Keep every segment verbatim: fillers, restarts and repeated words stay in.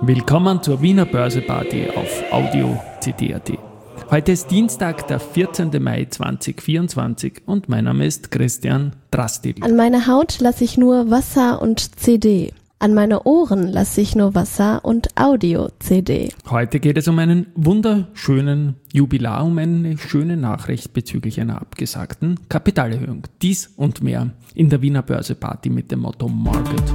Willkommen zur Wiener Börse-Party auf Audio C D punkt A T. Heute ist Dienstag, der vierzehnten Mai zweitausendvierundzwanzig und mein Name ist Christian Drastil. An meiner Haut lasse ich nur Wasser und C D. An meine Ohren lasse ich nur Wasser und Audio-C D. Heute geht es um einen wunderschönen Jubilar, um eine schöne Nachricht bezüglich einer abgesagten Kapitalerhöhung. Dies und mehr in der Wiener Börse-Party mit dem Motto Market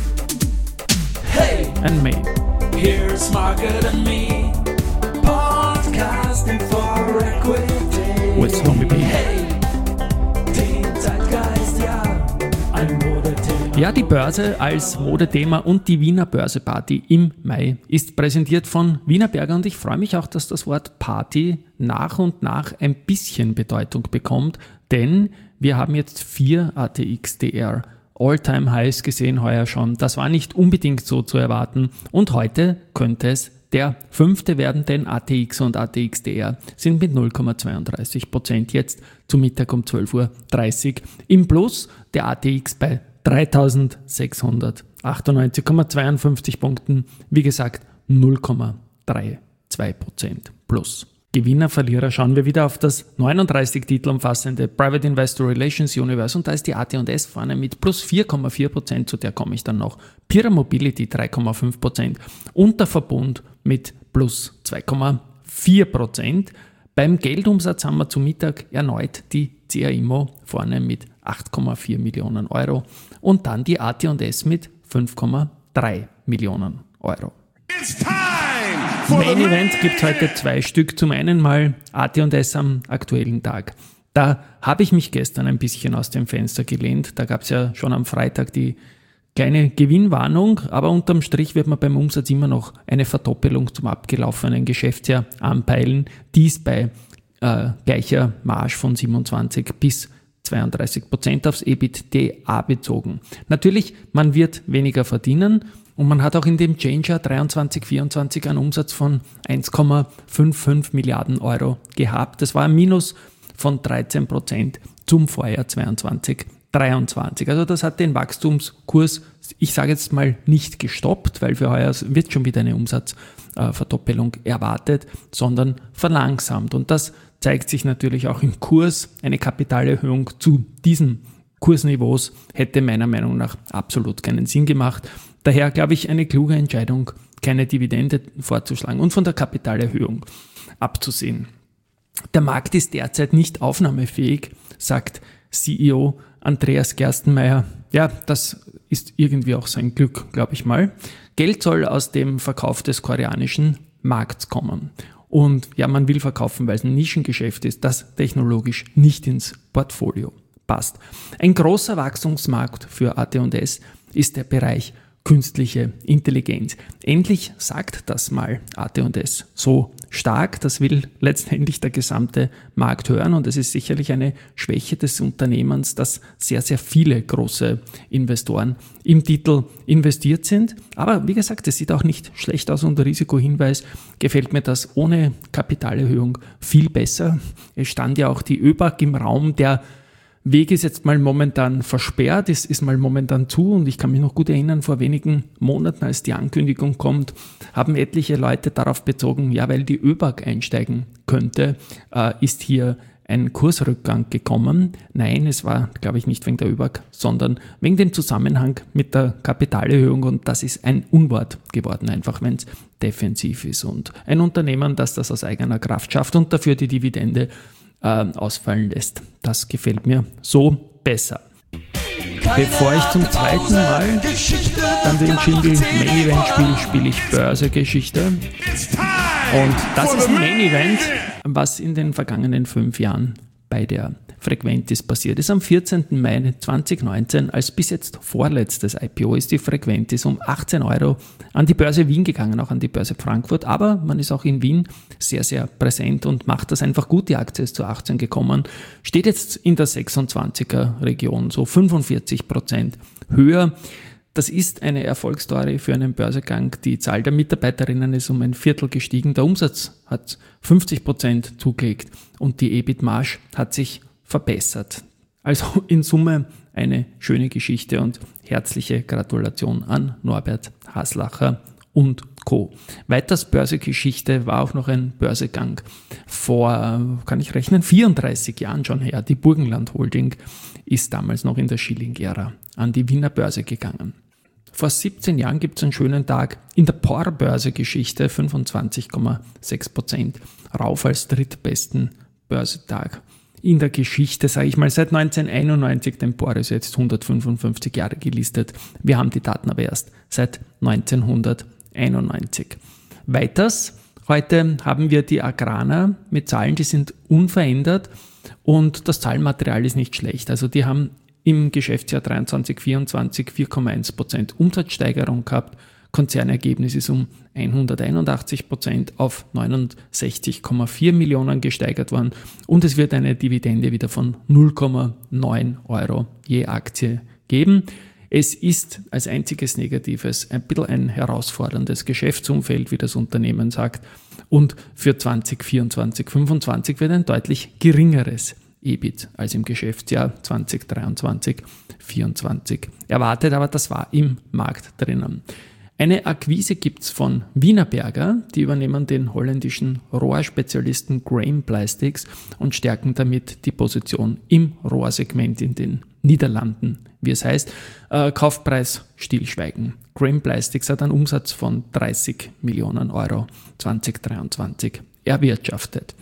Hey, and Me. here's Market and Me, podcasting for equity. With Tommy B. Hey, den Zeitgeist, ja, ein Modethema. Ja, die Börse als Modethema und die Wiener Börse-Party im Mai ist präsentiert von Wienerberger und ich freue mich auch, dass das Wort Party nach und nach ein bisschen Bedeutung bekommt, denn wir haben jetzt vier A T X D R All-Time-Highs gesehen heuer schon. Das war nicht unbedingt so zu erwarten und heute könnte es der fünfte werden, denn A T X und A T X D R sind mit null Komma zweiunddreißig Prozent jetzt zu Mittag um zwölf Uhr dreißig im Plus, der A T X bei dreitausendsechshundertachtundneunzig Komma zweiundfünfzig Punkten, wie gesagt null Komma zweiunddreißig Prozent plus. Gewinner, Verlierer, schauen wir wieder auf das neununddreißig Titel umfassende Private Investor Relations Universe und da ist die A T und S vorne mit plus vier Komma vier Prozent, zu der komme ich dann noch. Pira Mobility drei Komma fünf Prozent und der Verbund mit plus zwei Komma vier Prozent. Beim Geldumsatz haben wir zu Mittag erneut die C A Immo vorne mit acht Komma vier Millionen Euro und dann die A T und S mit fünf Komma drei Millionen Euro. It's time! Main Event gibt es heute zwei Stück. Zum einen mal A T und S am aktuellen Tag. Da habe ich mich gestern ein bisschen aus dem Fenster gelehnt. Da gab es ja schon am Freitag die kleine Gewinnwarnung, aber unterm Strich wird man beim Umsatz immer noch eine Verdoppelung zum abgelaufenen Geschäftsjahr anpeilen. Dies bei äh, gleicher Marge von siebenundzwanzig bis zweiunddreißig Prozent aufs EBITDA bezogen. Natürlich, man wird weniger verdienen. Und man hat auch in dem Change-Jahr dreiundzwanzig vierundzwanzig einen Umsatz von eins Komma fünfundfünfzig Milliarden Euro gehabt. Das war ein Minus von dreizehn Prozent zum Vorjahr zweiundzwanzig dreiundzwanzig. Also das hat den Wachstumskurs, ich sage jetzt mal, nicht gestoppt, weil für heuer wird schon wieder eine Umsatzverdoppelung erwartet, sondern verlangsamt. Und das zeigt sich natürlich auch im Kurs. Eine Kapitalerhöhung zu diesen Kursniveaus hätte meiner Meinung nach absolut keinen Sinn gemacht. Daher glaube ich eine kluge Entscheidung, keine Dividende vorzuschlagen und von der Kapitalerhöhung abzusehen. Der Markt ist derzeit nicht aufnahmefähig, sagt C E O Andreas Gerstenmaier. Ja, das ist irgendwie auch sein Glück, glaube ich mal. Geld soll aus dem Verkauf des koreanischen Markts kommen. Und ja, man will verkaufen, weil es ein Nischengeschäft ist, das technologisch nicht ins Portfolio passt. Ein großer Wachstumsmarkt für A T und S ist der Bereich künstliche Intelligenz. Endlich sagt das mal A T und S so stark, das will letztendlich der gesamte Markt hören und es ist sicherlich eine Schwäche des Unternehmens, dass sehr, sehr viele große Investoren im Titel investiert sind. Aber wie gesagt, es sieht auch nicht schlecht aus unter Risikohinweis, gefällt mir das ohne Kapitalerhöhung viel besser. Es stand ja auch die ÖBAG im Raum, der Weg ist jetzt mal momentan versperrt, es ist mal momentan zu und ich kann mich noch gut erinnern, vor wenigen Monaten, als die Ankündigung kommt, haben etliche Leute darauf bezogen, ja, weil die ÖBAG einsteigen könnte, äh, ist hier ein Kursrückgang gekommen. Nein, es war, glaube ich, nicht wegen der ÖBAG, sondern wegen dem Zusammenhang mit der Kapitalerhöhung und das ist ein Unwort geworden, einfach wenn es defensiv ist und ein Unternehmen, das das aus eigener Kraft schafft und dafür die Dividende ausfallen lässt. Das gefällt mir so besser. Bevor ich zum zweiten Mal dann den Jingle Main Event spiele, spiele ich Börsegeschichte. Und das ist ein Main Event, was in den vergangenen fünf Jahren bei der Frequentis passiert ist. Am vierzehnten Mai zweitausendneunzehn, als bis jetzt vorletztes I P O, ist die Frequentis um achtzehn Euro an die Börse Wien gegangen, auch an die Börse Frankfurt. Aber man ist auch in Wien sehr, sehr präsent und macht das einfach gut. Die Aktie ist zu achtzehn gekommen, steht jetzt in der sechsundzwanziger Region, so fünfundvierzig Prozent höher. Das ist eine Erfolgsstory für einen Börsegang. Die Zahl der Mitarbeiterinnen ist um ein Viertel gestiegen. Der Umsatz hat fünfzig Prozent zugelegt und die E B I T-Marge hat sich verbessert. Also in Summe eine schöne Geschichte und herzliche Gratulation an Norbert Haslacher und Co. Weiters Börsegeschichte war auch noch ein Börsegang vor, kann ich rechnen, vierunddreißig Jahren schon her. Die Burgenland Holding ist damals noch in der Schilling-Ära an die Wiener Börse gegangen. Vor siebzehn Jahren gibt es einen schönen Tag in der P O R-Börsegeschichte, fünfundzwanzig Komma sechs Prozent rauf als drittbesten Börsetag in der Geschichte, sage ich mal, seit neunzehnhunderteinundneunzig, denn P O R ist jetzt hundertfünfundfünfzig Jahre gelistet. Wir haben die Daten aber erst seit neunzehnhunderteinundneunzig. Weiters, heute haben wir die Agrana mit Zahlen, die sind unverändert und das Zahlenmaterial ist nicht schlecht. Also die haben im Geschäftsjahr dreiundzwanzig vierundzwanzig vier Komma eins Prozent Umsatzsteigerung gehabt. Konzernergebnis ist um hunderteinundachtzig Prozent auf neunundsechzig Komma vier Millionen gesteigert worden und es wird eine Dividende wieder von null Komma neun Euro je Aktie geben. Es ist als einziges Negatives ein bisschen ein herausforderndes Geschäftsumfeld, wie das Unternehmen sagt, und für zwanzig vierundzwanzig fünfundzwanzig wird ein deutlich geringeres E B I T als im Geschäftsjahr zwanzig dreiundzwanzig vierundzwanzig erwartet, aber das war im Markt drinnen. Eine Akquise gibt es von Wienerberger, die übernehmen den holländischen Rohrspezialisten Graham Plastics und stärken damit die Position im Rohrsegment in den Niederlanden. Wie es heißt, äh, Kaufpreis stillschweigen. Graham Plastics hat einen Umsatz von dreißig Millionen Euro zwanzig dreiundzwanzig erwirtschaftet.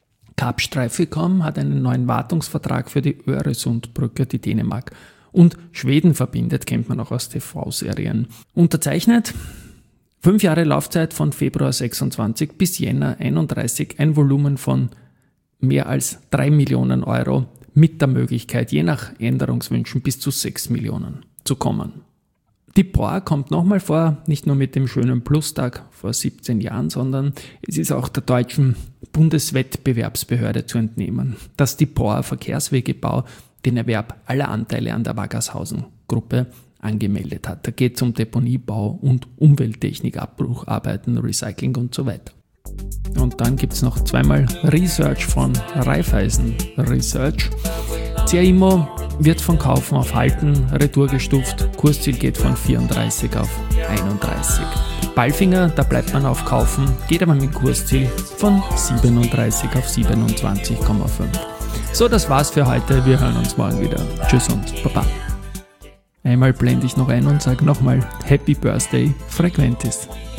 Capstreificom hat einen neuen Wartungsvertrag für die Öresundbrücke, die Dänemark und Schweden verbindet, kennt man auch aus T V-Serien. Unterzeichnet, fünf Jahre Laufzeit von Februar sechsundzwanzig bis Jänner einunddreißig, ein Volumen von mehr als drei Millionen Euro mit der Möglichkeit, je nach Änderungswünschen bis zu sechs Millionen zu kommen. Die P O R kommt nochmal vor, nicht nur mit dem schönen Plustag vor siebzehn Jahren, sondern es ist auch der deutschen Bundeswettbewerbsbehörde zu entnehmen, dass die P O R Verkehrswegebau den Erwerb aller Anteile an der Waggershausen-Gruppe angemeldet hat. Da geht es um Deponiebau und Umwelttechnik, Abbrucharbeiten, Recycling und so weiter. Und dann gibt es noch zweimal Research von Raiffeisen Research. C A Immo wird von Kaufen auf Halten retourgestuft. Kursziel geht von vierunddreißig auf einunddreißig. Palfinger, da bleibt man auf Kaufen, geht aber mit Kursziel von siebenunddreißig auf siebenundzwanzig Komma fünf. So, das war's für heute. Wir hören uns morgen wieder. Tschüss und Baba. Einmal blende ich noch ein und sage nochmal Happy Birthday, Frequentis.